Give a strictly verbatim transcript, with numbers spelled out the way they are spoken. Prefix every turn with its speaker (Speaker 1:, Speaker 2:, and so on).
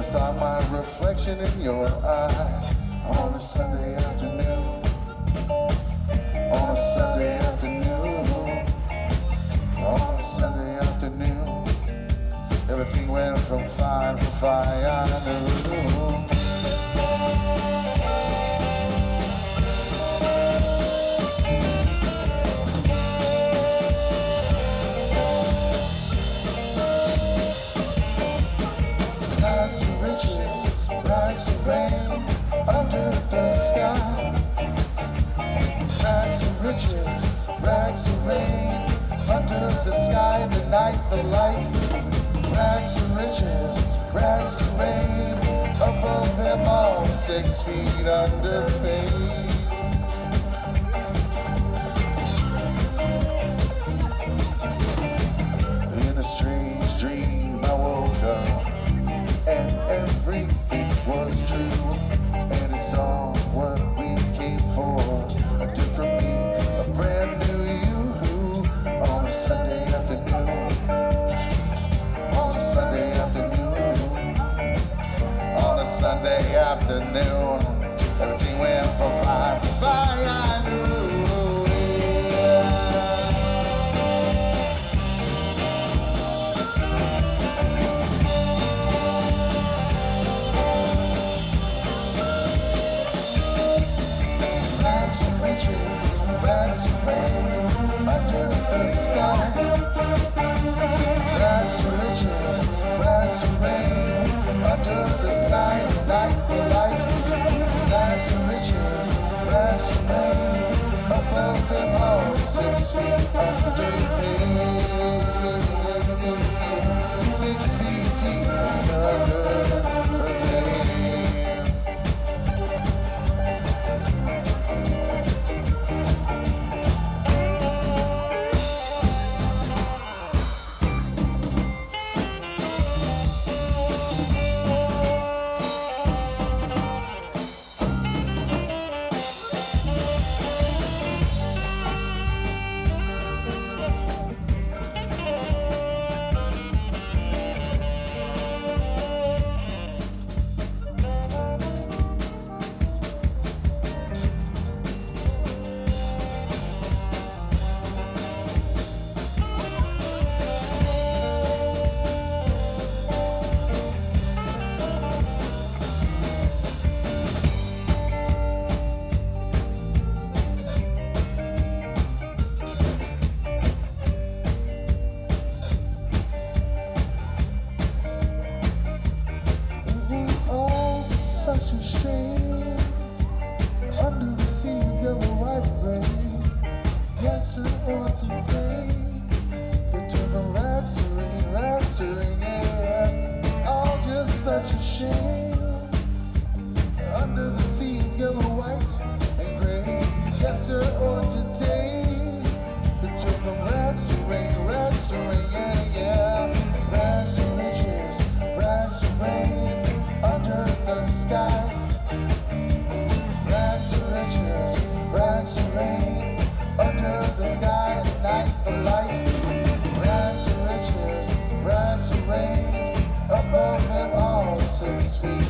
Speaker 1: I saw my reflection in your eye on a Sunday afternoon. On a Sunday afternoon. On a Sunday afternoon. Everything went from fire to fire. I knew. Rags to riches, rags to rain under the sky. Rags to riches, rags to rain under the sky, the night, the light. Rags to riches, rags to rain above them all, six feet under the pain. In a strange dream I woke up and everything was true, and it's all what we came for. A different me, a brand new you, on a Sunday afternoon. On a Sunday afternoon. On a Sunday afternoon. Everything went from fire to fire. I knew. Riches, rags to rain under the sky. Rags to riches, rags to rain under the sky, the night, the light. Rags to riches, rags to rain above them all, six feet under pain. Six feet deep under the pain. Such a shame under the sea of yellow white rain. Yesterday or today, it turned from rags to rain, rags to rain, yeah. It's all just such a shame under the sea of yellow, white, and gray. Yesterday or today, it turned from rags to rain, rags to rain, yeah, yeah. Rags to riches, rags to rain under the sky. Rags to riches, rags to rain under the sky, the night, the light. Rags to riches, rags to rain above them all, six feet